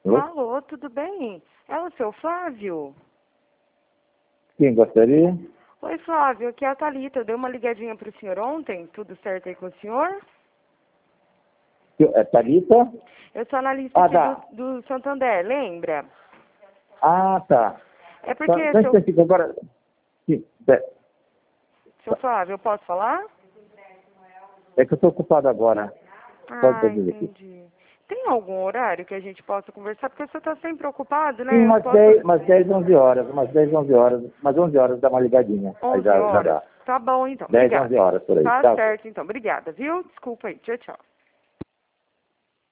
Alô, tudo bem? É o seu Flávio? Quem gostaria? Oi, Flávio, aqui é a Thalita. Eu dei uma ligadinha para o senhor ontem. Tudo certo aí com o senhor? É Thalita? Eu sou analista aqui do Santander, lembra? Ah, tá. É porque, Só um instantinho, agora... Sim, seu Flávio, eu posso falar? é que eu estou ocupado agora. Pode dizer aqui. Entendi. Tem algum horário que a gente possa conversar? Porque você está sempre ocupado, né? Sim, Eu posso... umas 10, 11 horas. Umas 10, 11 horas. Umas 11 horas dá uma ligadinha. Aí 11 já horas? dá. Tá bom, então. 10, Obrigada. 11 horas por aí. Tá Tá? certo, então. Obrigada, viu? Desculpa aí. Tchau, tchau.